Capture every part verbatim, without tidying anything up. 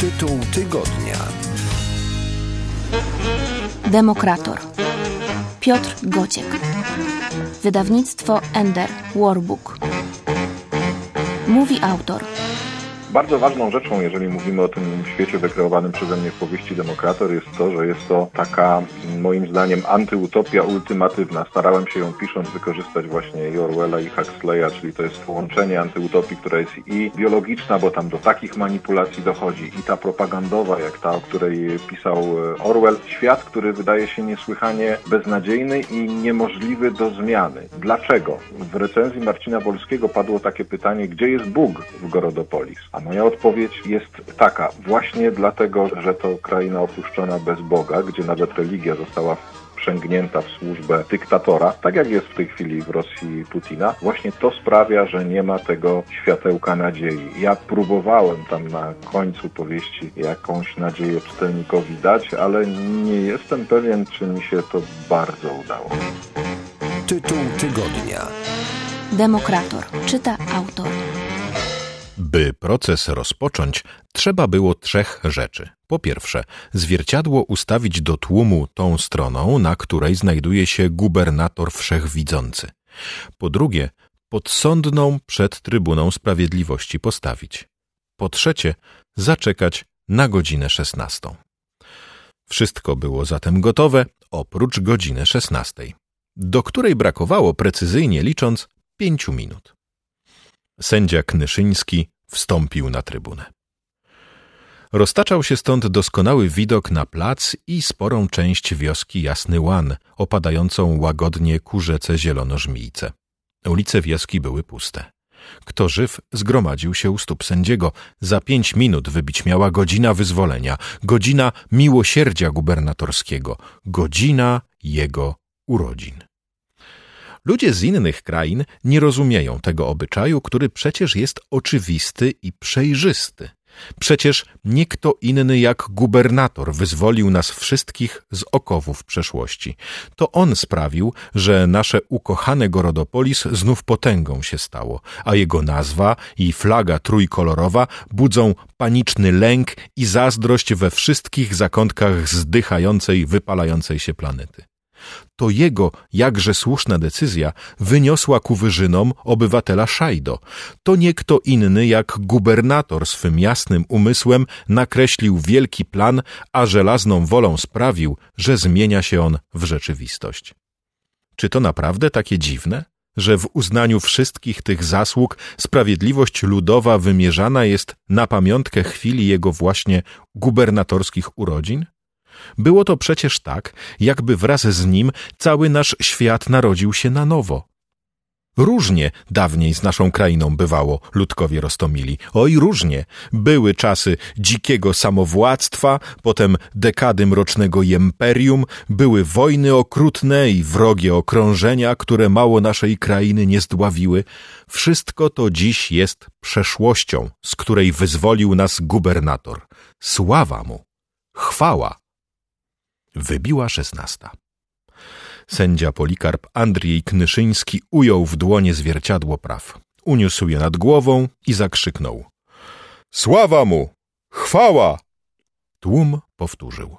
Tytuł tygodnia. Demokrator. Piotr Gociek. Wydawnictwo Ender Warbook. Mówi autor. Bardzo ważną rzeczą, jeżeli mówimy o tym świecie wykreowanym przeze mnie w powieści Demokrator, jest to, że jest to taka, moim zdaniem, antyutopia ultimatywna. Starałem się ją pisząc wykorzystać właśnie i Orwella, i Huxleya, czyli to jest połączenie antyutopii, która jest i biologiczna, bo tam do takich manipulacji dochodzi, i ta propagandowa, jak ta, o której pisał Orwell. Świat, który wydaje się niesłychanie beznadziejny i niemożliwy do zmiany. Dlaczego? W recenzji Marcina Wolskiego padło takie pytanie, gdzie jest Bóg w Gorodopolis? A moja odpowiedź jest taka, właśnie dlatego, że to kraina opuszczona bez Boga, gdzie nawet religia została wprzęgnięta w służbę dyktatora, tak jak jest w tej chwili w Rosji Putina, właśnie to sprawia, że nie ma tego światełka nadziei. Ja próbowałem tam na końcu powieści jakąś nadzieję czytelnikowi dać, ale nie jestem pewien, czy mi się to bardzo udało. Tytuł tygodnia. Demokrator. Czyta autor. By proces rozpocząć, trzeba było trzech rzeczy. Po pierwsze, zwierciadło ustawić do tłumu tą stroną, na której znajduje się gubernator wszechwidzący. Po drugie, podsądną przed Trybuną Sprawiedliwości postawić. Po trzecie, zaczekać na godzinę szesnastą. Wszystko było zatem gotowe, oprócz godziny szesnastej, do której brakowało, precyzyjnie licząc, pięciu minut. Sędzia Knyszyński wstąpił na trybunę. Roztaczał się stąd doskonały widok na plac i sporą część wioski Jasny Łan, opadającą łagodnie ku rzece Zielonożmijce. Ulice wioski były puste. Kto żyw, zgromadził się u stóp sędziego. Za pięć minut wybić miała godzina wyzwolenia, godzina miłosierdzia gubernatorskiego, godzina jego urodzin. Ludzie z innych krain nie rozumieją tego obyczaju, który przecież jest oczywisty i przejrzysty. Przecież nie kto inny jak gubernator wyzwolił nas wszystkich z okowów przeszłości. To on sprawił, że nasze ukochane Gorodopolis znów potęgą się stało, a jego nazwa i flaga trójkolorowa budzą paniczny lęk i zazdrość we wszystkich zakątkach zdychającej, wypalającej się planety. To jego jakże słuszna decyzja wyniosła ku wyżynom obywatela Szajdo. To nie kto inny jak gubernator swym jasnym umysłem nakreślił wielki plan, a żelazną wolą sprawił, że zmienia się on w rzeczywistość. Czy to naprawdę takie dziwne, że w uznaniu wszystkich tych zasług sprawiedliwość ludowa wymierzana jest na pamiątkę chwili jego właśnie gubernatorskich urodzin? Było to przecież tak, jakby wraz z nim cały nasz świat narodził się na nowo. Różnie dawniej z naszą krainą bywało, ludkowie roztomili. Oj, różnie. Były czasy dzikiego samowładztwa, potem dekady mrocznego imperium, były wojny okrutne i wrogie okrążenia, które mało naszej krainy nie zdławiły. Wszystko to dziś jest przeszłością, z której wyzwolił nas gubernator. Sława mu! Chwała! Wybiła szesnasta. Sędzia Polikarp Andrzej Knyszyński ujął w dłonie zwierciadło praw. Uniósł je nad głową i zakrzyknął. Sława mu! Chwała! Tłum powtórzył.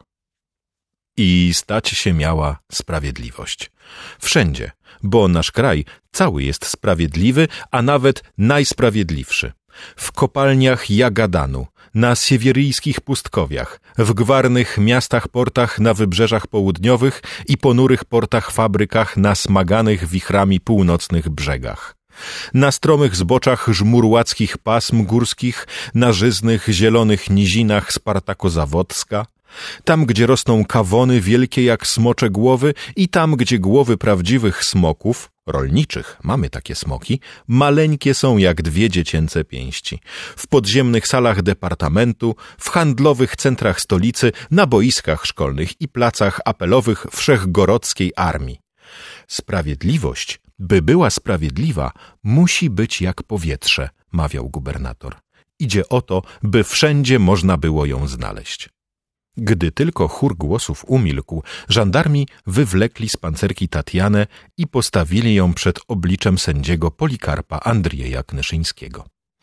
I stać się miała sprawiedliwość. Wszędzie, bo nasz kraj cały jest sprawiedliwy, a nawet najsprawiedliwszy. W kopalniach Jagadanu, na siewieryjskich pustkowiach, w gwarnych miastach portach na wybrzeżach południowych i ponurych portach fabrykach na smaganych wichrami północnych brzegach. Na stromych zboczach żmurłackich pasm górskich, na żyznych zielonych nizinach Spartakozawodska, tam, gdzie rosną kawony wielkie jak smocze głowy i tam, gdzie głowy prawdziwych smoków, rolniczych, mamy takie smoki, maleńkie są jak dwie dziecięce pięści. W podziemnych salach departamentu, w handlowych centrach stolicy, na boiskach szkolnych i placach apelowych wszechgorodzkiej armii. Sprawiedliwość, by była sprawiedliwa, musi być jak powietrze, mawiał gubernator. Idzie o to, by wszędzie można było ją znaleźć. Gdy tylko chór głosów umilkł, żandarmi wywlekli z pancerki Tatianę i postawili ją przed obliczem sędziego Polikarpa Andrzeja Knyszyńskiego.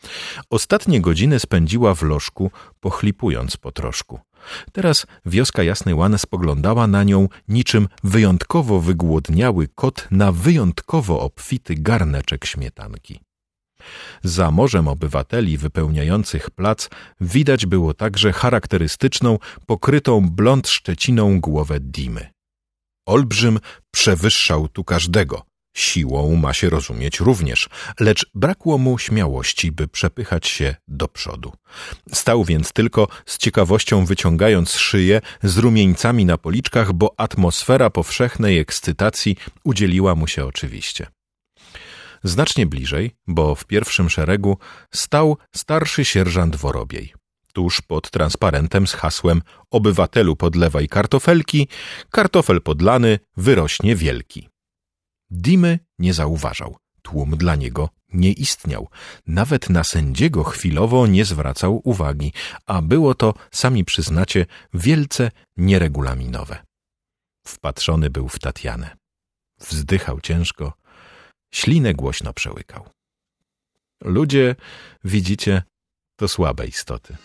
Ostatnie godziny spędziła w lożku, pochlipując po troszku. Teraz wioska Jasny Łan spoglądała na nią niczym wyjątkowo wygłodniały kot na wyjątkowo obfity garneczek śmietanki. Za morzem obywateli wypełniających plac widać było także charakterystyczną, pokrytą blond szczeciną głowę Dimy. Olbrzym przewyższał tu każdego. Siłą ma się rozumieć również, lecz brakło mu śmiałości, by przepychać się do przodu. Stał więc tylko z ciekawością wyciągając szyję z rumieńcami na policzkach, bo atmosfera powszechnej ekscytacji udzieliła mu się oczywiście. Znacznie bliżej, bo w pierwszym szeregu, stał starszy sierżant Worobiej. Tuż pod transparentem z hasłem „Obywatelu podlewaj kartofelki, kartofel podlany wyrośnie wielki”. Dimy nie zauważał. Tłum dla niego nie istniał. Nawet na sędziego chwilowo nie zwracał uwagi, a było to, sami przyznacie, wielce nieregulaminowe. Wpatrzony był w Tatianę. Wzdychał ciężko, ślinę głośno przełykał. Ludzie, widzicie, to słabe istoty.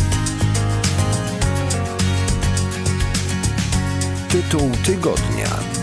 Tytuł tygodnia.